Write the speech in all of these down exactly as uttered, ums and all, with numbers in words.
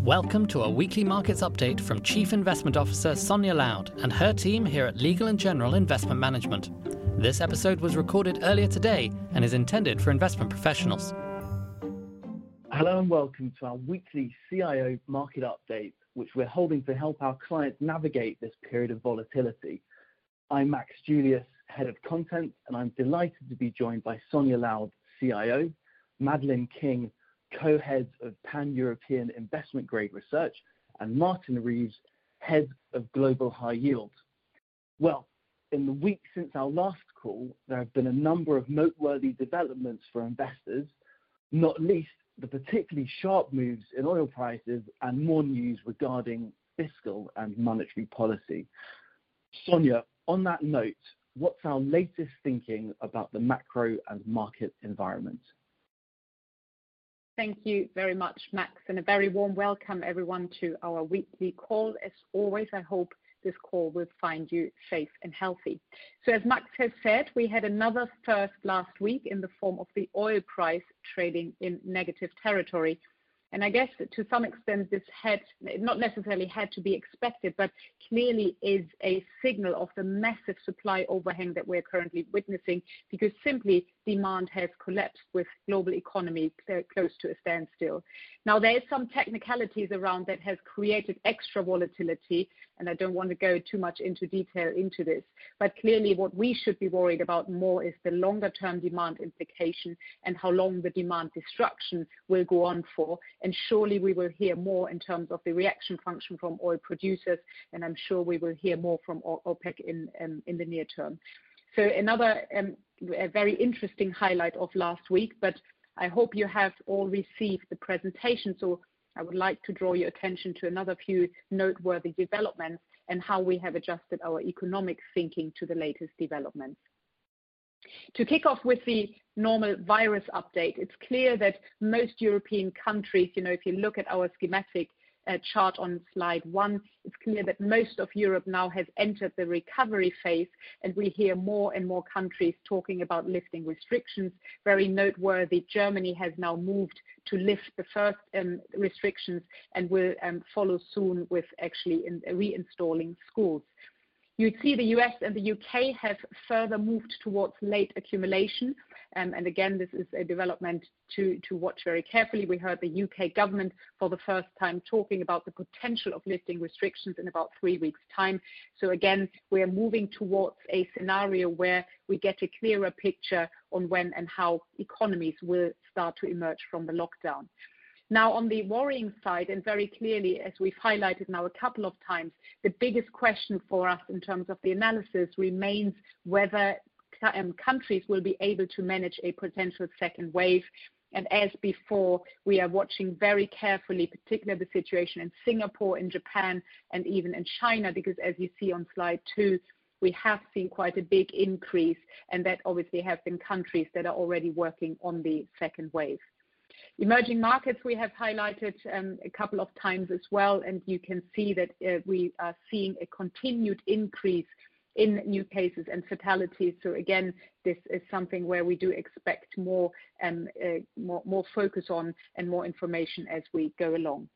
Welcome to a weekly markets update from Chief Investment Officer Sonia Loud and her team here at Legal and General Investment Management. This episode was recorded earlier today and is intended for investment professionals. Hello and welcome to our weekly C I O market update, which we're holding to help our clients navigate this period of volatility. I'm Max Julius, Head of Content, and I'm delighted to be joined by Sonia Loud, C I O, Madeline King, co-heads of Pan-European Investment Grade Research, and Martin Reeves, head of Global High Yield. Well, in the week since our last call, there have been a number of noteworthy developments for investors, not least the particularly sharp moves in oil prices and more news regarding fiscal and monetary policy. Sonia, on that note, what's our latest thinking about the macro and market environment? Thank you very much, Max, and a very warm welcome, everyone, to our weekly call. As always, I hope this call will find you safe and healthy. So as Max has said, we had another first last week in the form of the oil price trading in negative territory. And I guess to some extent this had not necessarily had to be expected, but clearly is a signal of the massive supply overhang that we're currently witnessing, because simply demand has collapsed with global economy close to a standstill. Now, there is some technicalities around that has created extra volatility, and I don't want to go too much into detail into this, but clearly what we should be worried about more is the longer term demand implication and how long the demand destruction will go on for. And surely we will hear more in terms of the reaction function from oil producers, and I'm sure we will hear more from OPEC in, um, in the near term. So another um, a very interesting highlight of last week, but I hope you have all received the presentation. So I would like to draw your attention to another few noteworthy developments and how we have adjusted our economic thinking to the latest developments. To kick off with the normal virus update, it's clear that most European countries, you know, if you look at our schematic uh, chart on slide one, it's clear that most of Europe now has entered the recovery phase, and we hear more and more countries talking about lifting restrictions. Very noteworthy, Germany has now moved to lift the first um, restrictions and will um, follow soon with actually in, uh, reinstalling schools. You'd see the U S and the U K have further moved towards late accumulation. Um, and again, this is a development to, to watch very carefully. We heard the U K government for the first time talking about the potential of lifting restrictions in about three weeks' time. So again, we are moving towards a scenario where we get a clearer picture on when and how economies will start to emerge from the lockdown. Now, on the worrying side, and very clearly, as we've highlighted now a couple of times, the biggest question for us in terms of the analysis remains whether um, countries will be able to manage a potential second wave. And as before, we are watching very carefully, particularly the situation in Singapore, in Japan, and even in China, because as you see on slide two, we have seen quite a big increase, and that obviously have been countries that are already working on the second wave. Emerging markets we have highlighted um, a couple of times as well, and you can see that uh, we are seeing a continued increase in new cases and fatalities. So again, this is something where we do expect more, um, uh, more, more focus on and more information as we go along.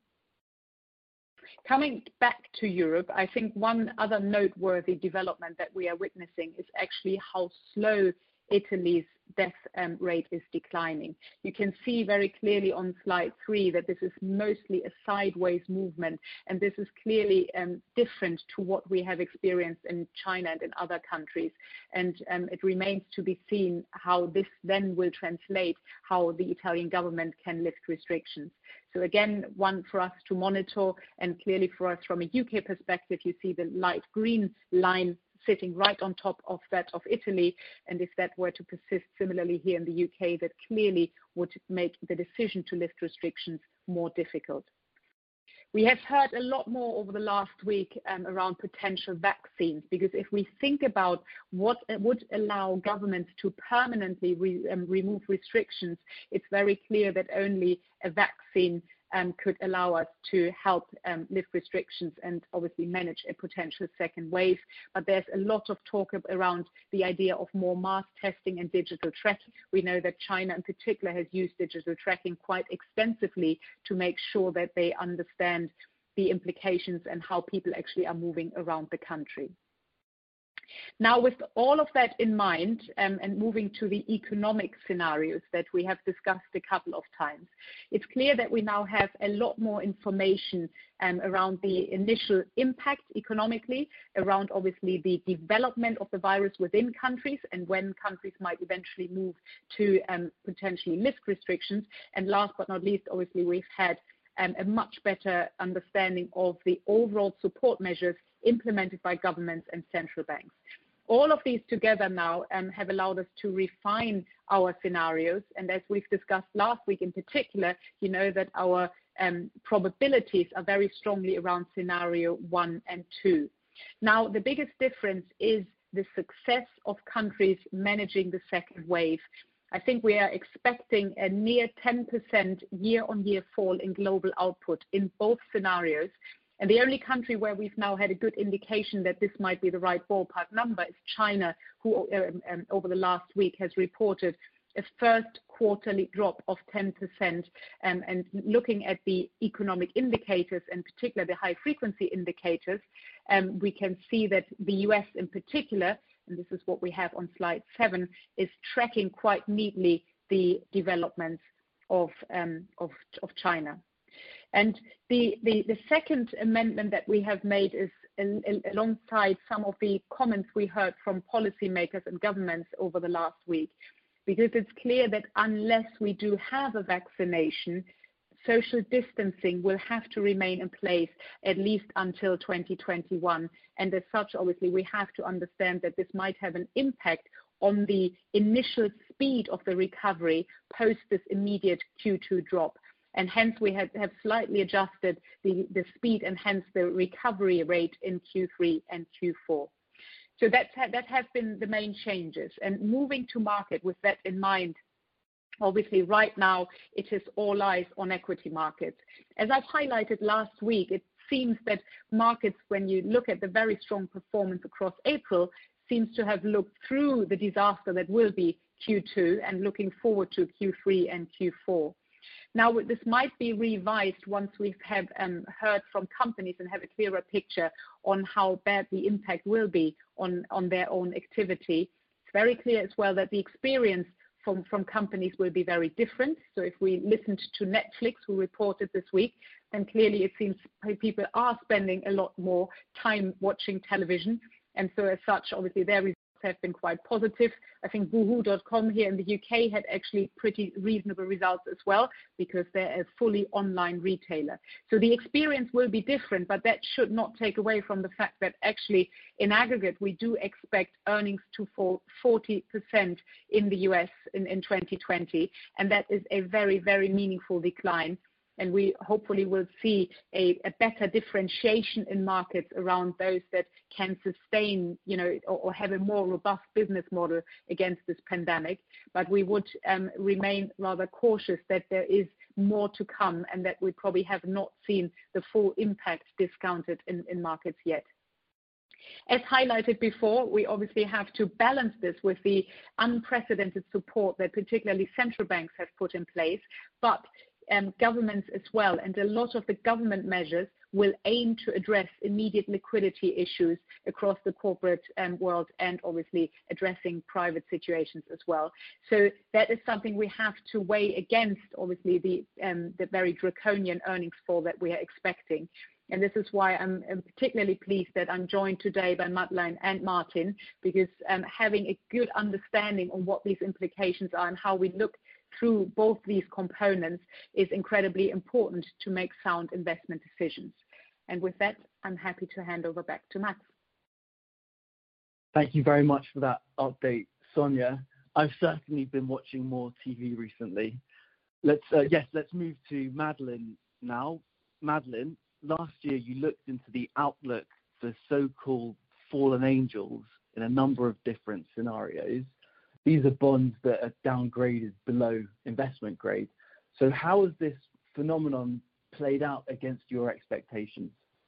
Coming back to Europe, I think one other noteworthy development that we are witnessing is actually how slow Italy's death um, rate is declining. You can see very clearly on slide three that this is mostly a sideways movement, and this is clearly um, different to what we have experienced in China and in other countries. And um, it remains to be seen how this then will translate, how the Italian government can lift restrictions. So again, one for us to monitor, and clearly for us from a U K perspective, you see the light green line sitting right on top of that of Italy, and if that were to persist similarly here in the U K, that clearly would make the decision to lift restrictions more difficult. We have heard a lot more over the last week um, around potential vaccines, because if we think about what would allow governments to permanently re, um, remove restrictions, it's very clear that only a vaccine um, could allow us to help um, lift restrictions and obviously manage a potential second wave. But there's a lot of talk around the idea of more mass testing and digital tracking. We know that China in particular has used digital tracking quite extensively to make sure that they understand the implications and how people actually are moving around the country. Now, with all of that in mind, um, and moving to the economic scenarios that we have discussed a couple of times, it's clear that we now have a lot more information um, around the initial impact economically, around obviously the development of the virus within countries and when countries might eventually move to um, potentially lift restrictions. And last but not least, obviously, we've had um, a much better understanding of the overall support measures implemented by governments and central banks. All of these together now um, have allowed us to refine our scenarios. And as we've discussed last week in particular, you know that our um, probabilities are very strongly around scenario one and two. Now, the biggest difference is the success of countries managing the second wave. I think we are expecting a near ten percent year-on-year fall in global output in both scenarios. And the only country where we've now had a good indication that this might be the right ballpark number is China, who um, um, over the last week has reported a first quarterly drop of ten percent. Um, and looking at the economic indicators, and particularly the high frequency indicators, um, we can see that the U S in particular, and this is what we have on slide seven, is tracking quite neatly the developments of, um, of, of China. And the, the, the second amendment that we have made is in, in, alongside some of the comments we heard from policymakers and governments over the last week, because it's clear that unless we do have a vaccination, social distancing will have to remain in place at least until twenty twenty-one. And as such, obviously, we have to understand that this might have an impact on the initial speed of the recovery post this immediate Q two drop. And hence we have, have slightly adjusted the, the speed and hence the recovery rate in Q three and Q four. So that's, that has been the main changes. And moving to market with that in mind, obviously right now it is all eyes on equity markets. As I've highlighted last week, it seems that markets, when you look at the very strong performance across April, seems to have looked through the disaster that will be Q two and looking forward to Q three and Q four. Now, this might be revised once we have um, heard from companies and have a clearer picture on how bad the impact will be on, on their own activity. It's very clear as well that the experience from, from companies will be very different. So if we listened to Netflix, who reported this week, then clearly it seems people are spending a lot more time watching television. And so as such, obviously, their results have been quite positive. I think boohoo dot com here in the U K had actually pretty reasonable results as well, because they're a fully online retailer. So the experience will be different, but that should not take away from the fact that actually in aggregate, we do expect earnings to fall forty percent in the U S in, in twenty twenty. And that is a very, very meaningful decline. And we hopefully will see a, a better differentiation in markets around those that can sustain, you know, or, or have a more robust business model against this pandemic. But we would um, remain rather cautious that there is more to come and that we probably have not seen the full impact discounted in, in markets yet. As highlighted before, we obviously have to balance this with the unprecedented support that particularly central banks have put in place, but Um, governments as well, and a lot of the government measures will aim to address immediate liquidity issues across the corporate um, world and obviously addressing private situations as well. So that is something we have to weigh against obviously the, um, the very draconian earnings fall that we are expecting. And this is why I'm, I'm particularly pleased that I'm joined today by Madeleine and Martin, because um, having a good understanding on what these implications are and how we look through both these components is incredibly important to make sound investment decisions. And with that, I'm happy to hand over back to Max. Thank you very much for that update, Sonia. I've certainly been watching more T V recently. Let's uh, yes, let's move to Madeleine now. Madeleine, last year you looked into the outlook for so-called fallen angels in a number of different scenarios. These are bonds that are downgraded below investment grade. So how has this phenomenon played out against your expectations?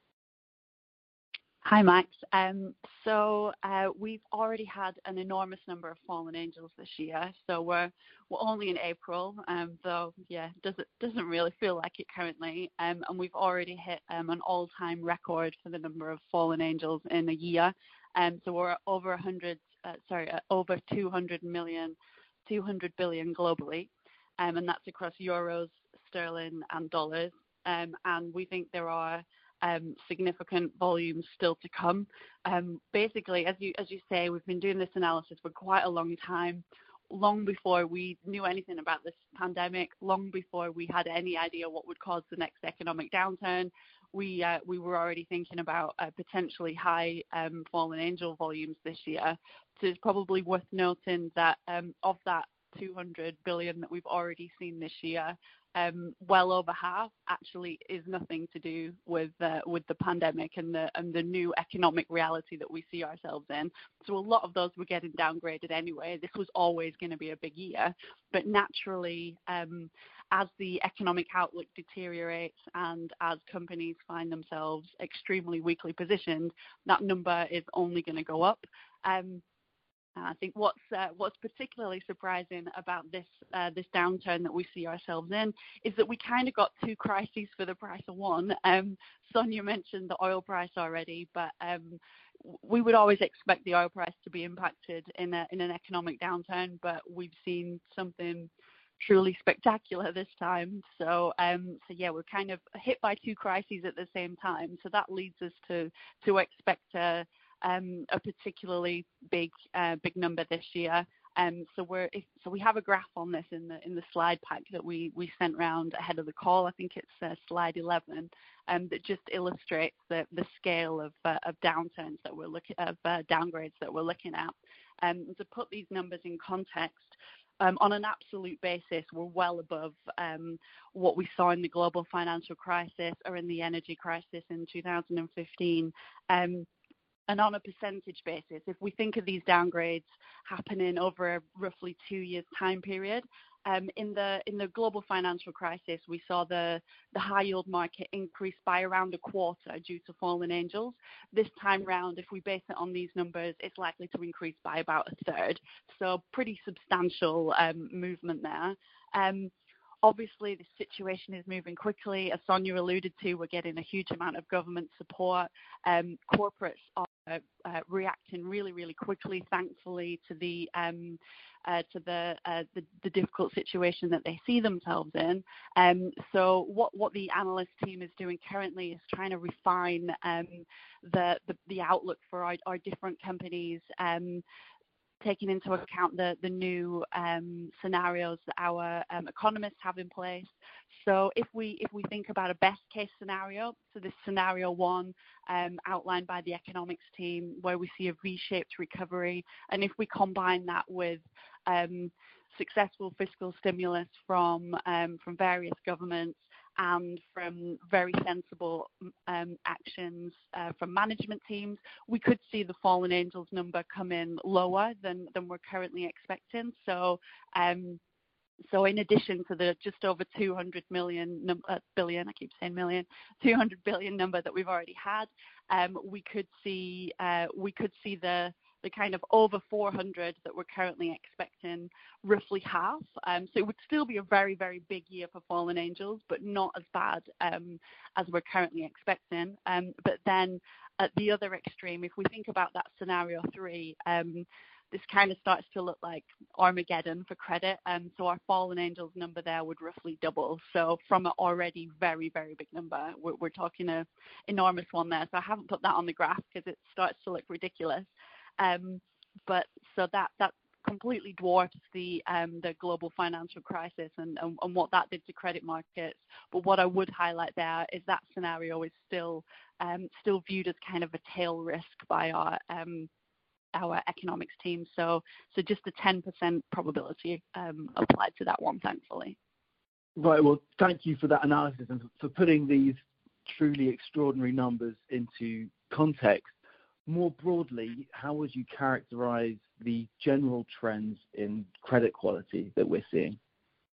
Hi, Max. Um, so uh, we've already had an enormous number of fallen angels this year. So we're we're only in April, um, though yeah, doesn't doesn't really feel like it currently. Um, and we've already hit um, an all-time record for the number of fallen angels in a year. Um, so we're over one hundred, uh, sorry, uh, over two hundred million, two hundred billion globally, um, and that's across euros, sterling, and dollars. Um, and we think there are Um, significant volumes still to come. Um, basically, as you as you say, we've been doing this analysis for quite a long time, long before we knew anything about this pandemic, long before we had any idea what would cause the next economic downturn. We uh, we were already thinking about uh, potentially high um, fallen angel volumes this year. So it's probably worth noting that um, of that two hundred billion that we've already seen this year, Um, well over half actually is nothing to do with uh, with the pandemic and the and the new economic reality that we see ourselves in. So a lot of those were getting downgraded anyway. This was always going to be a big year, but naturally, um, as the economic outlook deteriorates and as companies find themselves extremely weakly positioned, that number is only going to go up. Um, And I think what's uh, what's particularly surprising about this uh, this downturn that we see ourselves in is that we kind of got two crises for the price of one. Um, Sonia mentioned the oil price already, but um, we would always expect the oil price to be impacted in a, in an economic downturn, but we've seen something truly spectacular this time. So, um, so yeah, we're kind of hit by two crises at the same time. So that leads us to to expect a Um, a particularly big uh, big number this year. Um, so we're if, so we have a graph on this in the in the slide pack that we we sent round ahead of the call. I think it's uh, slide eleven, um, that just illustrates the the scale of uh, of downturns that we're looking of uh, downgrades that we're looking at. Um, to put these numbers in context, Um, on an absolute basis, we're well above um, what we saw in the global financial crisis or in the energy crisis in two thousand fifteen. Um, And on a percentage basis, if we think of these downgrades happening over a roughly two years time period, um, in the in the global financial crisis, we saw the, the high yield market increase by around a quarter due to fallen angels. This time round, if we base it on these numbers, it's likely to increase by about a third. So pretty substantial um, movement there. Um, Obviously, the situation is moving quickly. As Sonia alluded to, we're getting a huge amount of government support. Um, corporates are uh, uh, reacting really, really quickly, thankfully, to the um, uh, to the, uh, the the difficult situation that they see themselves in. Um, so, what what the analyst team is doing currently is trying to refine um, the, the the outlook for our, our different companies. Um, taking into account the, the new um, scenarios that our um, economists have in place. So if we if we think about a best case scenario, so this scenario one um, outlined by the economics team, where we see a V-shaped recovery, and if we combine that with um, successful fiscal stimulus from um, from various governments and from very sensible um, actions uh, from management teams, we could see the fallen angels number come in lower than, than we're currently expecting. So, um, so in addition to the just over two hundred million num- uh, billion, I keep saying million, two hundred billion number that we've already had, um, we could see uh, we could see the the kind of over four hundred that we're currently expecting, roughly half. Um, so it would still be a very, very big year for fallen angels, but not as bad um, as we're currently expecting. Um, but then at the other extreme, if we think about that scenario three, um, this kind of starts to look like Armageddon for credit. Um, so our fallen angels number there would roughly double. So from an already very, very big number, we're, we're talking an enormous one there. So I haven't put that on the graph because it starts to look ridiculous. Um, but so that that completely dwarfs the um, the global financial crisis and, and, and what that did to credit markets. But what I would highlight there is that scenario is still um, still viewed as kind of a tail risk by our um, our economics team. So so just a ten percent probability um, applied to that one, thankfully. Right. Well, thank you for that analysis and for putting these truly extraordinary numbers into context. More broadly, how would you characterize the general trends in credit quality that we're seeing?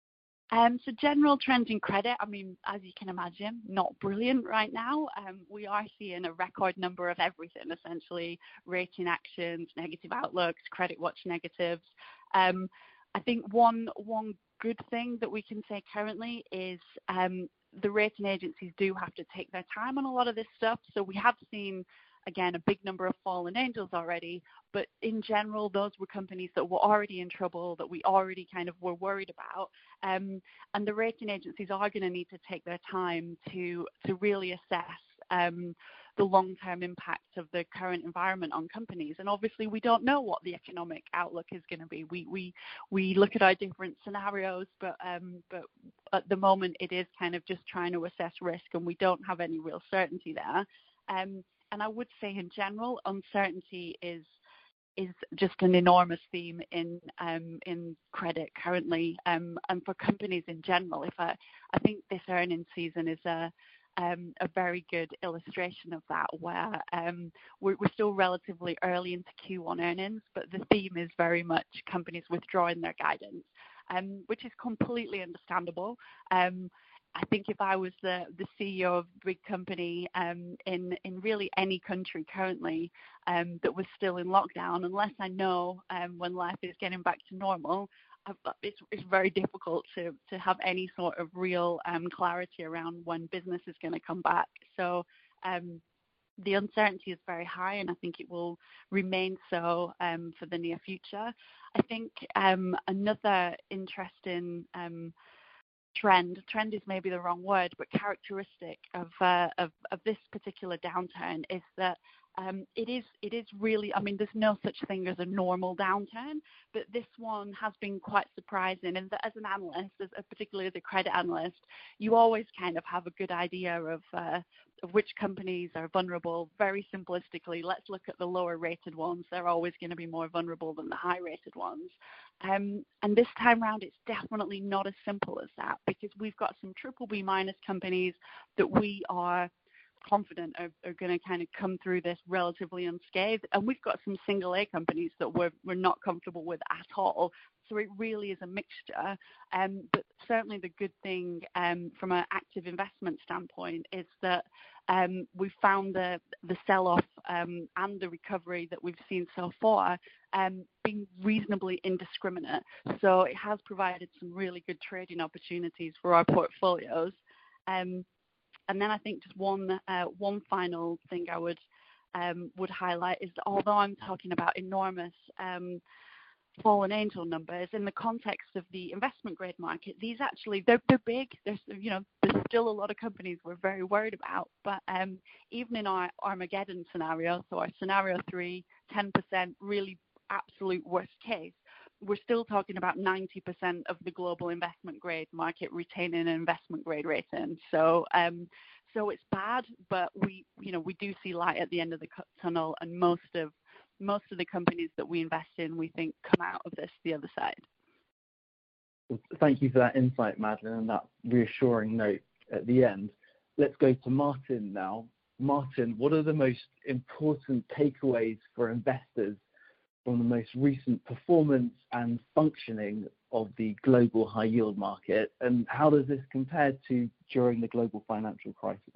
Um, so general trends in credit, I mean, as you can imagine, not brilliant right now. Um, we are seeing a record number of everything, essentially, rating actions, negative outlooks, credit watch negatives. Um, I think one one good thing that we can say currently is um, the rating agencies do have to take their time on a lot of this stuff. So we have seen, again, a big number of fallen angels already, but in general, those were companies that were already in trouble, that we already kind of were worried about. Um, and the rating agencies are going to need to take their time to, to really assess um, the long-term impact of the current environment on companies. And obviously, we don't know what the economic outlook is going to be. We we we look at our different scenarios, but um, but at the moment, it is kind of just trying to assess risk, and we don't have any real certainty there. Um, And I would say in general, uncertainty is is just an enormous theme in um, in credit currently, um, and for companies in general. If I, I think this earnings season is a um, a very good illustration of that, where um, we're, we're still relatively early into Q one earnings, but the theme is very much companies withdrawing their guidance, um, which is completely understandable. Um, I think if I was the, the C E O of a big company um, in, in really any country currently um, that was still in lockdown, unless I know um, when life is getting back to normal, I've, it's, it's very difficult to, to have any sort of real um, clarity around when business is going to come back. So um, the uncertainty is very high, and I think it will remain so um, for the near future. I think um, another interesting um, trend, trend is maybe the wrong word, but characteristic of, uh, of, of this particular downturn is that um, it is it is really, I mean, there's no such thing as a normal downturn, but this one has been quite surprising. And that as an analyst, as, particularly as a credit analyst, you always kind of have a good idea of, uh, of which companies are vulnerable. Very simplistically, let's look at the lower rated ones. They're always going to be more vulnerable than the high rated ones. Um, and this time around, it's definitely not as simple as that, because we've got some triple B minus companies that we are confident are, are going to kind of come through this relatively unscathed. And we've got some single A companies that we're, we're not comfortable with at all. So it really is a mixture. Um, but certainly the good thing um, from an active investment standpoint is that um, we've found the, the sell-off um, and the recovery that we've seen so far um, being reasonably indiscriminate. So it has provided some really good trading opportunities for our portfolios. Um, And then I think just one uh, one final thing I would um, would highlight is that although I'm talking about enormous um, fallen angel numbers in the context of the investment grade market, these actually they're they're big. There's you know there's still a lot of companies we're very worried about. But um, even in our Armageddon scenario, so our scenario three, ten percent really absolute worst case, we're still talking about ninety percent of the global investment grade market retaining an investment grade rating. So, um, so it's bad, but we, you know, we do see light at the end of the tunnel, and most of most of the companies that we invest in, we think, come out of this the other side. Well, thank you for that insight, Madeline, and that reassuring note at the end. Let's go to Martin now. Martin, what are the most important takeaways for investors from the most recent performance and functioning of the global high yield market, and how does this compare to during the global financial crisis?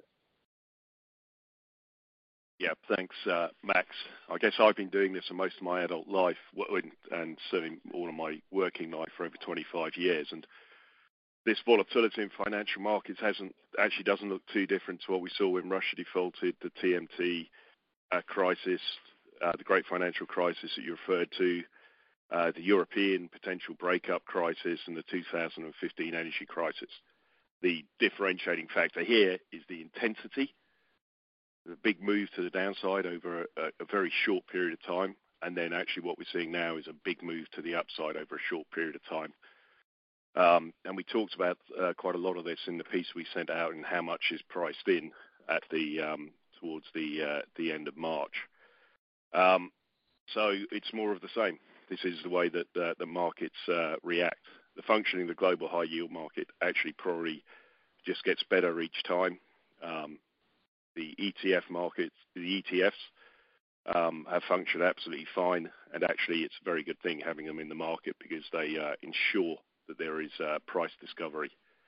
Yeah, thanks, uh, Max. I guess I've been doing this for most of my adult life, and certainly all of my working life for over twenty-five years. And this volatility in financial markets hasn't actually doesn't look too different to what we saw when Russia defaulted, the T M T uh, crisis, uh, the great financial crisis that you referred to, uh, the European potential breakup crisis, and the two thousand fifteen energy crisis. The differentiating factor here is the intensity. The big move to the downside over a, a very short period of time, and then actually what we're seeing now is a big move to the upside over a short period of time. Um, and we talked about uh, quite a lot of this in the piece we sent out, and how much is priced in at the um, towards the uh, the end of March. Um, so it's more of the same. This is the way that uh, the markets uh, react. The functioning of the global high yield market actually probably just gets better each time. Um, The E T F markets, the E T Fs, um, have functioned absolutely fine, and actually it's a very good thing having them in the market, because they uh, ensure that there is uh, price discovery.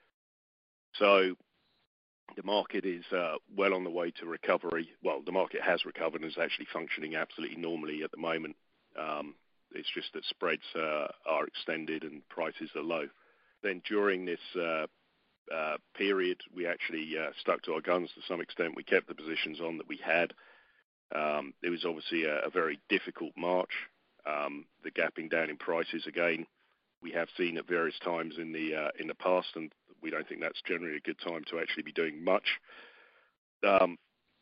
So the market is uh, well on the way to recovery. Well, the market has recovered and is actually functioning absolutely normally at the moment. Um, it's just that spreads uh, are extended and prices are low. Then during this uh, uh, period, we actually uh, stuck to our guns to some extent. We kept the positions on that we had. Um, it was obviously a, a very difficult March. Um, the gapping down in prices again, we have seen at various times in the uh, in the past, and we don't think that's generally a good time to actually be doing much. Um,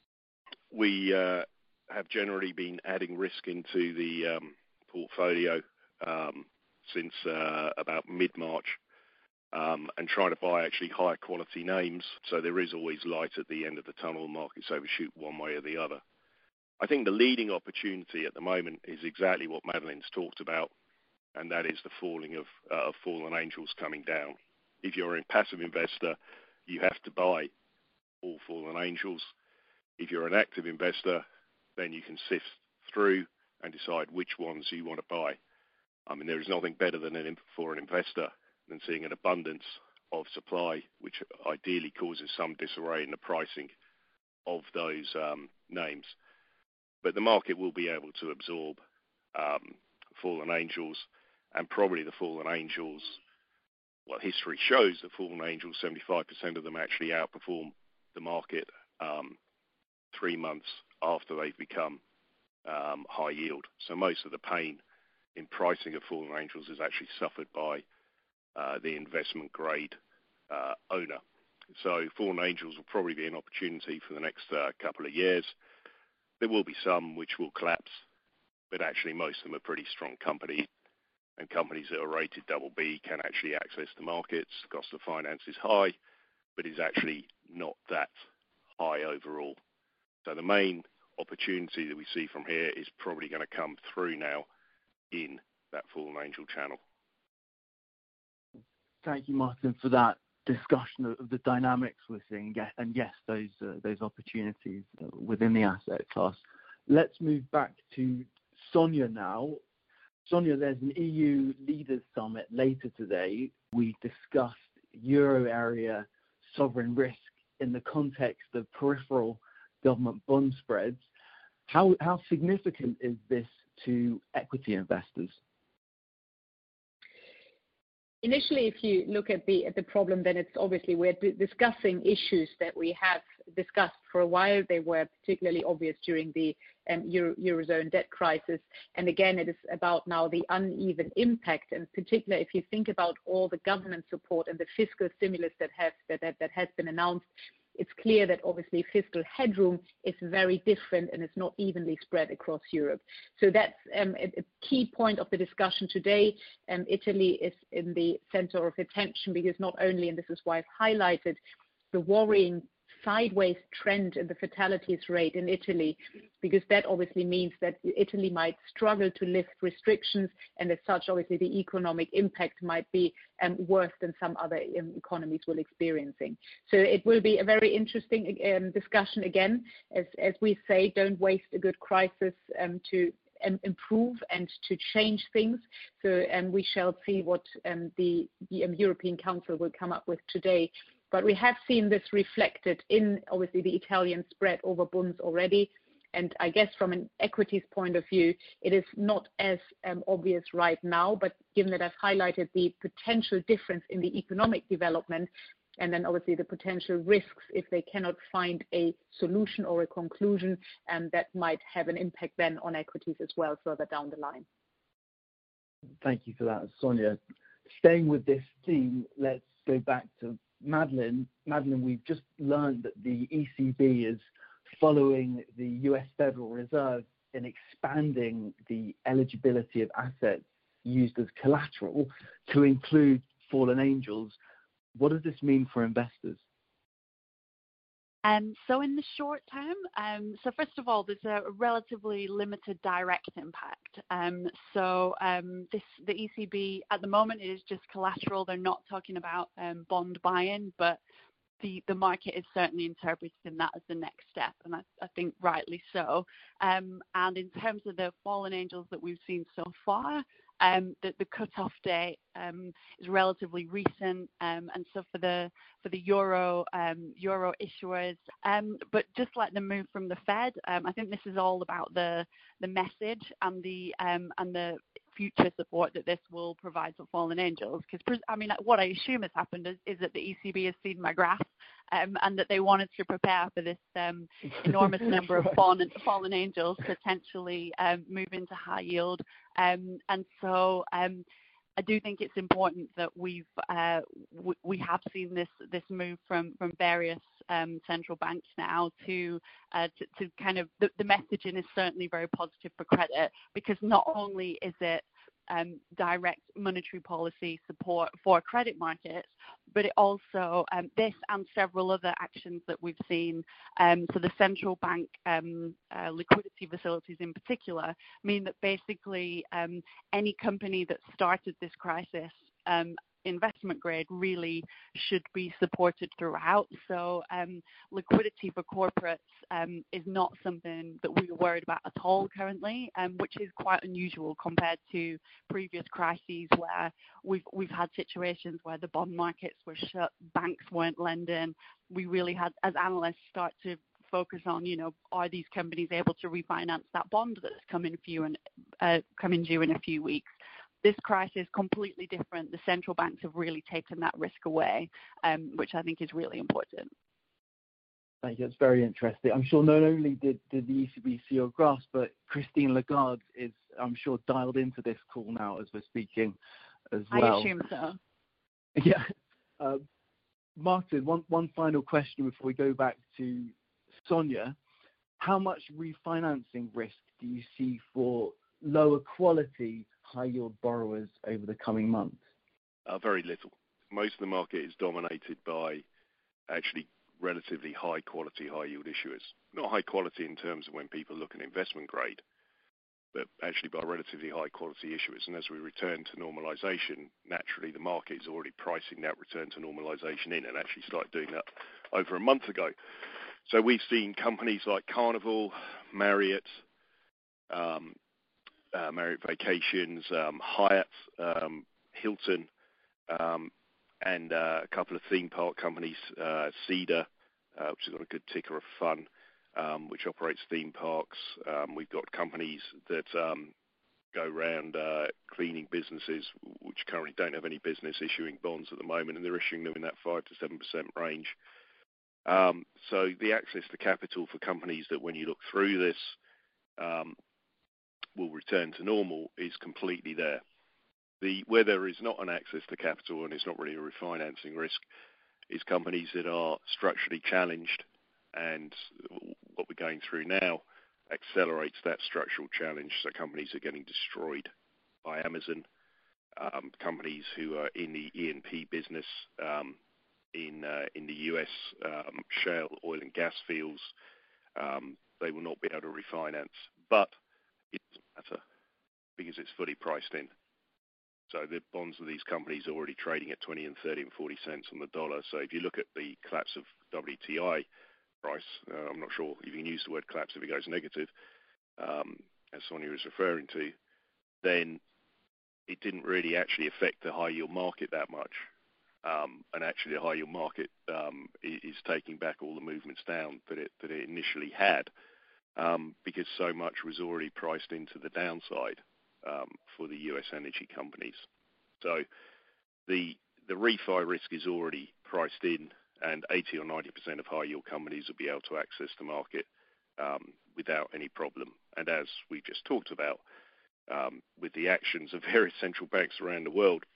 we uh, have generally been adding risk into the um, portfolio um, since uh, about mid-March um, and trying to buy actually higher quality names. So there is always light at the end of the tunnel. Markets overshoot one way or the other. I think the leading opportunity at the moment is exactly what Madeline's talked about, and that is the falling of, uh, of fallen angels coming down. If you're a passive investor, you have to buy all fallen angels. If you're an active investor, then you can sift through and decide which ones you want to buy. I mean, there is nothing better than an, for an investor than seeing an abundance of supply, which ideally causes some disarray in the pricing of those um, names. But the market will be able to absorb um, fallen angels, and probably the fallen angels, well, history shows that fallen angels, seventy-five percent of them actually outperform the market um, three months after they've become um, high yield. So most of the pain in pricing of fallen angels is actually suffered by uh, the investment grade uh, owner. So fallen angels will probably be an opportunity for the next uh, couple of years. There will be some which will collapse, but actually most of them are pretty strong companies, and companies that are rated double B can actually access the markets. The cost of finance is high, but is actually not that high overall. So the main opportunity that we see from here is probably going to come through now in that fallen angel channel. Thank you, Martin, for that discussion of the dynamics we're seeing, and yes, those uh, those opportunities within the asset class. Let's move back to Sonia now. Sonia, there's an E U Leaders Summit later today. We discussed Euro area sovereign risk in the context of peripheral government bond spreads. How how significant is this to equity investors? Initially, if you look at the at the problem, then it's obviously we're d- discussing issues that we have discussed for a while. They were particularly obvious during the um, Euro, Eurozone debt crisis. And again, it is about now the uneven impact, and particularly if you think about all the government support and the fiscal stimulus that has that, that, that has been announced. It's clear that obviously fiscal headroom is very different and it's not evenly spread across Europe. So that's um, a, a key point of the discussion today. Um, Italy is in the center of attention because not only, and this is why I've highlighted the worrying sideways trend in the fatalities rate in Italy, because that obviously means that Italy might struggle to lift restrictions, and as such, obviously, the economic impact might be um, worse than some other um, economies will experiencing. So it will be a very interesting um, discussion again. As, as we say, don't waste a good crisis um, to um, improve and to change things. So um, we shall see what um, the, the um, European Council will come up with today. But we have seen this reflected in, obviously, the Italian spread over bonds already. And I guess from an equities point of view, it is not as um, obvious right now. But given that I've highlighted the potential difference in the economic development, and then obviously the potential risks if they cannot find a solution or a conclusion, um, that might have an impact then on equities as well further down the line. Thank you for that, Sonia. Staying with this theme, let's go back to Madeline. Madeline, we've just learned that the E C B is following the U S Federal Reserve in expanding the eligibility of assets used as collateral to include fallen angels. What does this mean for investors? Um, so in the short term, um, so first of all, there's a relatively limited direct impact. Um, so um, this, the E C B at the moment is just collateral. They're not talking about um, bond buy-in, but the, the market is certainly interpreting that as the next step, and I, I think rightly so. Um, and in terms of the fallen angels that we've seen so far, um, the, the cut-off date um, is relatively recent, um, and so for the for the euro um, euro issuers, um, but just like the move from the Fed, um, I think this is all about the the message and the um, and the future support that this will provide for fallen angels. Because I mean, what I assume has happened is, is that the E C B has seen my graph, um, and that they wanted to prepare for this um, enormous number of fallen, fallen angels potentially um, move into high yield. Um, and so um, I do think it's important that we've uh, w- we have seen this this move from from various um, central banks now to, uh, to to kind of the, the messaging is certainly very positive for credit, because not only is it um, direct monetary policy support for credit markets, but it also um, this and several other actions that we've seen. Um, so the central bank um, uh, liquidity facilities in particular mean that basically um, any company that started this crisis um, investment grade really should be supported throughout. So um, liquidity for corporates um, is not something that we're worried about at all currently, um, which is quite unusual compared to previous crises where we've we've had situations where the bond markets were shut, banks weren't lending. We really had, as analysts, start to focus on, you know, are these companies able to refinance that bond that's coming due in, uh, coming due in a few weeks. This crisis is completely different. The central banks have really taken that risk away, um, which I think is really important. Thank you. It's very interesting. I'm sure not only did, did the E C B see your graphs, but Christine Lagarde is, I'm sure, dialed into this call now as we're speaking as well. I assume so. Yeah. Uh, Martin, one, one final question before we go back to Sonia. How much refinancing risk do you see for lower quality high-yield borrowers over the coming months? Uh, very little. Most of the market is dominated by actually relatively high-quality, high-yield issuers. Not high quality in terms of when people look at investment grade, but actually by relatively high-quality issuers. And as we return to normalisation, naturally the market is already pricing that return to normalisation in, and actually started doing that over a month ago. So we've seen companies like Carnival, Marriott, um, Uh, Marriott Vacations, um, Hyatt, um, Hilton, um, and uh, a couple of theme park companies, uh, Cedar, uh, which has got a good ticker of fun, um, which operates theme parks. Um, we've got companies that um, go around uh, cleaning businesses, which currently don't have any business issuing bonds at the moment, and they're issuing them in that five to seven percent range. Um, so the access to capital for companies that, when you look through this, um, will return to normal is completely there. The where there is not an access to capital and it's not really a refinancing risk is companies that are structurally challenged, and what we're going through now accelerates that structural challenge. So companies are getting destroyed by Amazon, um, companies who are in the E and P business um, in uh, in the U S um, shale oil and gas fields, um, they will not be able to refinance. But it doesn't matter because it's fully priced in. So the bonds of these companies are already trading at twenty and thirty and forty cents on the dollar. So if you look at the collapse of W T I price, uh, I'm not sure if you can use the word collapse if it goes negative, um, as Sonia was referring to, then it didn't really actually affect the high yield market that much. Um, and actually the high yield market um, is taking back all the movements down that it, that it initially had. Um, because so much was already priced into the downside um, for the U S energy companies. So the the refi risk is already priced in, and eighty or ninety percent of high yield companies will be able to access the market um, without any problem. And as we just talked about, um, with the actions of various central banks around the world,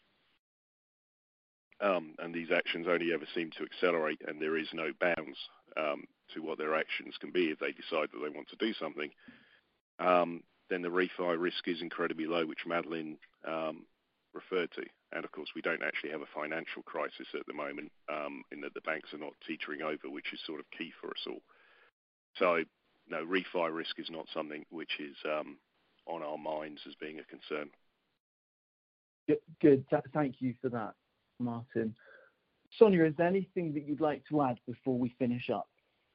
um, and these actions only ever seem to accelerate, and there is no bounds um, to what their actions can be if they decide that they want to do something, um, then the refi risk is incredibly low, which Madeline um, referred to. And of course, we don't actually have a financial crisis at the moment, um, in that the banks are not teetering over, which is sort of key for us all. So, no, refi risk is not something which is um, on our minds as being a concern. Good. Th- thank you for that, Martin. Sonia, is there anything that you'd like to add before we finish up?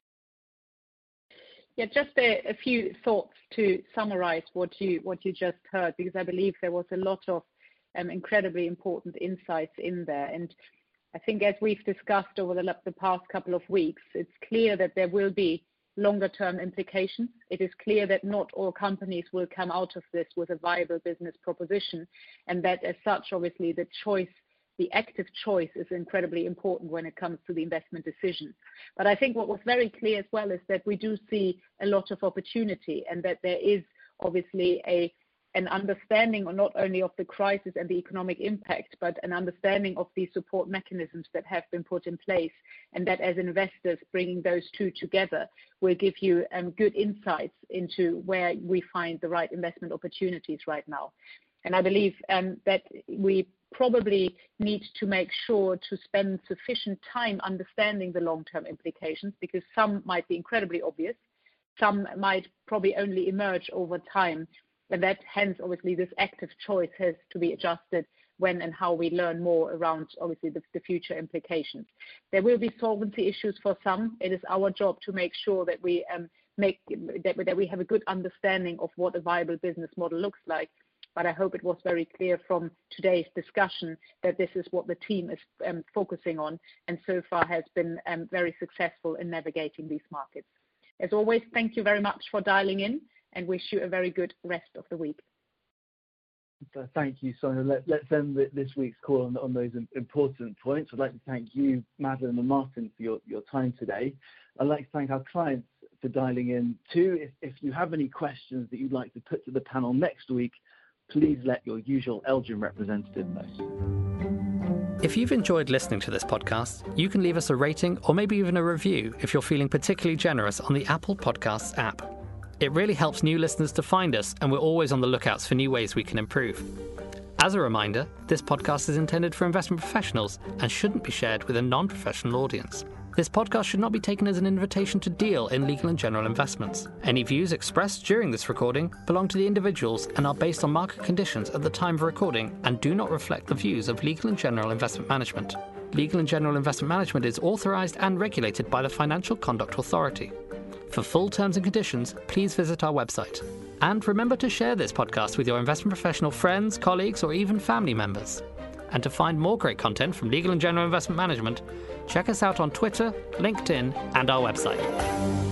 Yeah, just a, a few thoughts to summarize what you what you just heard, because I believe there was a lot of um, incredibly important insights in there. And I think as we've discussed over the, the past couple of weeks, it's clear that there will be longer term implications. It is clear that not all companies will come out of this with a viable business proposition, and that as such, obviously, the choice the active choice is incredibly important when it comes to the investment decision. But I think what was very clear as well is that we do see a lot of opportunity, and that there is obviously a an understanding not only of the crisis and the economic impact, but an understanding of the support mechanisms that have been put in place, and that as investors, bringing those two together will give you um, good insights into where we find the right investment opportunities right now. And I believe um, that we probably need to make sure to spend sufficient time understanding the long-term implications, because some might be incredibly obvious, some might probably only emerge over time, and that hence obviously this active choice has to be adjusted when and how we learn more around obviously the, the future implications. There will be solvency issues for some. It is our job to make sure that we um, make that, that we have a good understanding of what a viable business model looks like. But I hope it was very clear from today's discussion that this is what the team is um, focusing on, and so far has been um, very successful in navigating these markets. As always, thank you very much for dialing in, and wish you a very good rest of the week. So thank you, Sonia. Let, let's end the, this week's call on, on those important points. I'd like to thank you, Madeline and Martin, for your, your time today. I'd like to thank our clients for dialing in too. If, if you have any questions that you'd like to put to the panel next week, please let your usual Elgin representative know. If you've enjoyed listening to this podcast, you can leave us a rating or maybe even a review if you're feeling particularly generous on the Apple Podcasts app. It really helps new listeners to find us, and we're always on the lookouts for new ways we can improve. As a reminder, this podcast is intended for investment professionals and shouldn't be shared with a non-professional audience. This podcast should not be taken as an invitation to deal in legal and general investments. Any views expressed during this recording belong to the individuals and are based on market conditions at the time of recording and do not reflect the views of Legal and General Investment Management. Legal and General Investment Management is authorised and regulated by the Financial Conduct Authority. For full terms and conditions, please visit our website. And remember to share this podcast with your investment professional friends, colleagues, or even family members. And to find more great content from Legal and General Investment Management, check us out on Twitter, LinkedIn, and our website.